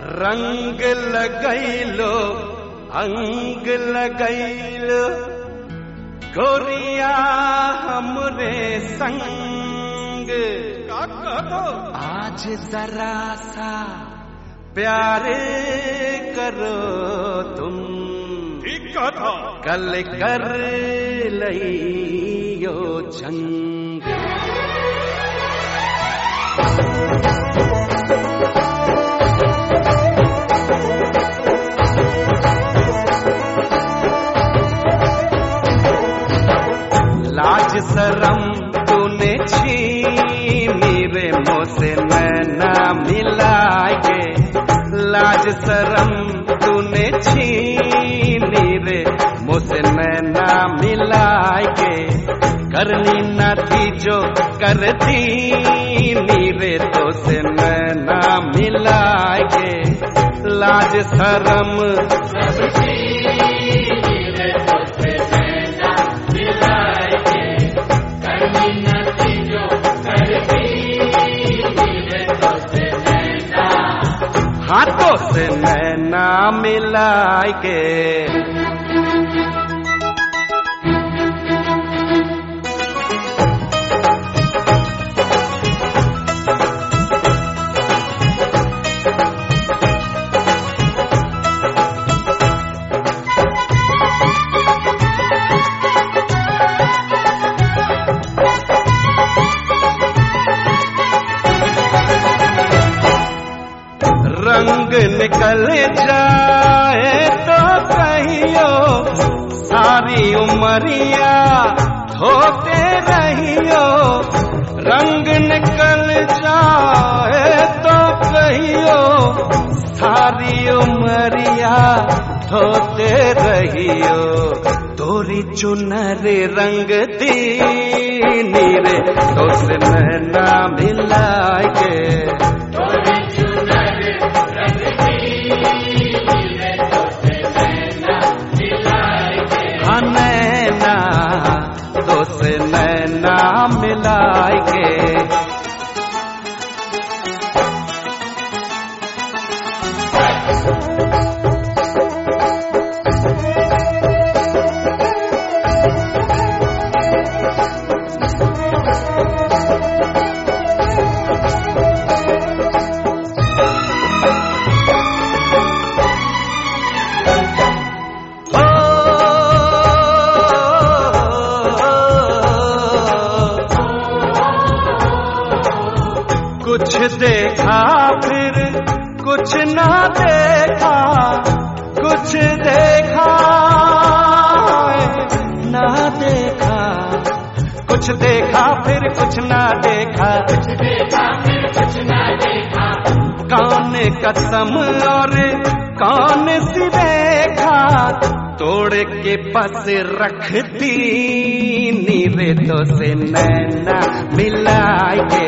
रंग लगैलो अंग लगैलो गोरिया हमरे संग। आज जरा सा प्यार करो तुम, ठीक कहा, कल कर लियो जंग। लाज शरम तूने छीनी रे मुझसे नैना मिला के, लाज शरम तूने छीनी रे मुझसे नैना मिला के। करनी न थी जो कर दी रे तो से नैना मिला के। लाज शरम सब छीनी रे मुझसे नैना मिला के। करनी न थी जो कर दी रे तो से नैना, हाथों से नैना मिला के। रंग निकल जाए तो कहियो सारी उमरिया धोते रहियो। रंग निकल जाए तो कहियो सारी उमरिया धोते रहियो। तोरी चुनर रंग दीनी रे तो से नैना मिला के। नैना तो से नैना मिलाए के। कुछ देखा फिर कुछ ना देखा, कुछ देखा ना देखा। कुछ देखा फिर कुछ ना देखा, कुछ देखा फिर कुछ ना देखा। कौन कसम और कौन सी रेखा तोड़ के बस रख दी रे तो से नैना मिला के।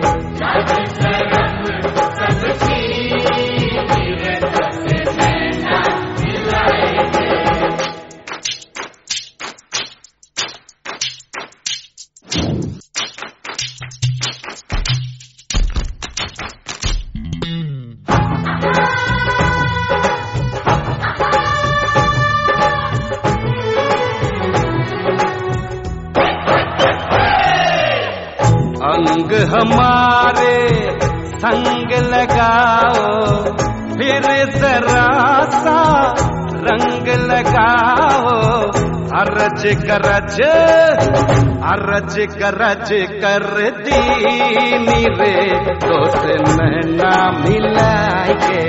अंग हमारे संग लगाओ फिर जरा सा रंग लगाओ। अरज गरज अरज गरज कर दीनी रे तो से नैना मिला के।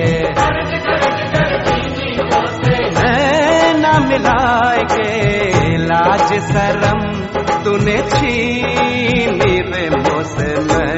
नैना मिला के। लाज शरम तूने छीनी रे मुझसे